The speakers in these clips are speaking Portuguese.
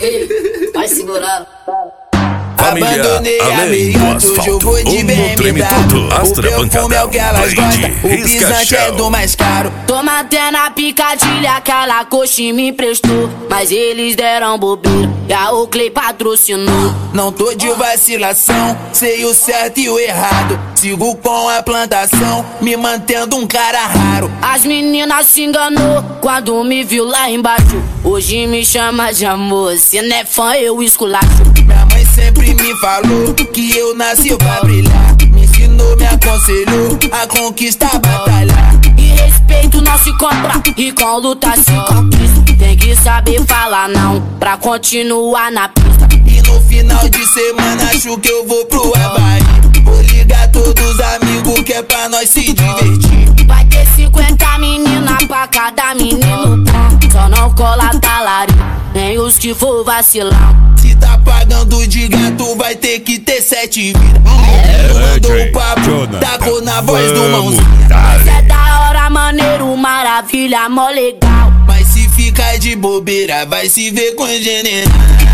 Ei, vai segurando. Abandonei a meia, hoje eu vou de BMW. O perfume é o que elas gostam, o pisante é do mais caro. Tô mantendo a picadilha, aquela coxa me emprestou, mas eles deram bobeira e a Oakley patrocinou. Não tô de vacilação, sei o certo e o errado. Sigo com a plantação, me mantendo um cara raro. As meninas se enganou quando me viu lá embaixo. Hoje me chama de amor, se não é fã eu esculacho. Minha mãe sempre me falou que eu nasci pra brilhar. Me ensinou, me aconselhou a conquistar, batalhar. E respeito não se compra, e com luta se conquista. Tem que saber falar não, pra continuar na pista. E no final de semana acho que eu vou pro Havaí. Vou ligar todos os amigos que é pra nós se divertir. Vai ter 50 meninas pra cada menino bom. Só não cola talarico, nem os que for vacilão. Se tá pagando de gato vai ter que ter 7 vidas. Mandou o papo, tacou na voz do mãozinho. Mas é da hora, maneiro, maravilha, mó legal. Mas se ficar de bobeira vai se ver com general.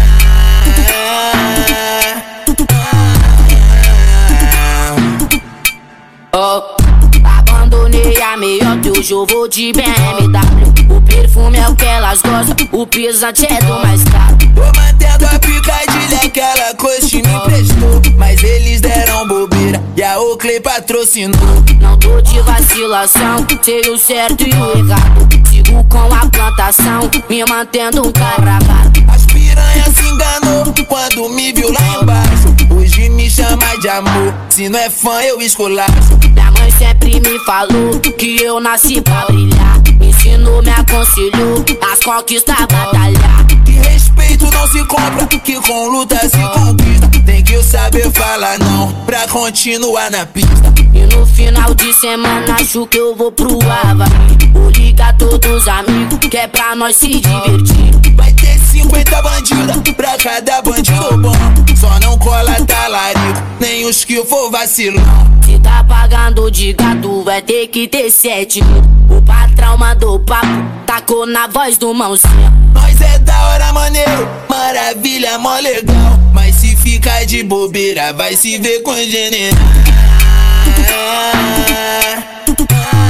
Abandonei a meiota, hoje eu vou de BMW. O perfume é o que elas gostam, o pisante é do mais caro. Tô mantendo a picadilha, aquela coxa me emprestou, mas eles deram bobeira e a Oakley patrocinou. Não tô de vacilação, sei o certo e o errado. Sigo com a plantação, me mantendo um cara raro. As piranhas se enganou quando me viu lá embaixo. Hoje me chama de amor, se não é fã eu esculacho. Minha mãe sempre me falou que eu nasci pra brilhar. Me ensinou, me aconselhou as conquistas, batalhar. E respeito não se compra, que com luta se conquista. Tem que eu saber falar não, pra continuar na pista. E no final de semana acho que eu vou pro Havaí. Vou ligar todos os amigos que é pra nós se divertir. Vai ter 50 bandidas pra cada bandido bom. Só não cola talarico, nem os que for vacilão. Se tá pagando de gato vai ter que ter 7 mil. O patrão mandou papo, tacou na voz do mãozinha. Nós é da hora, maneiro, maravilha, mó legal. Mas se ficar de bobeira vai se ver com general.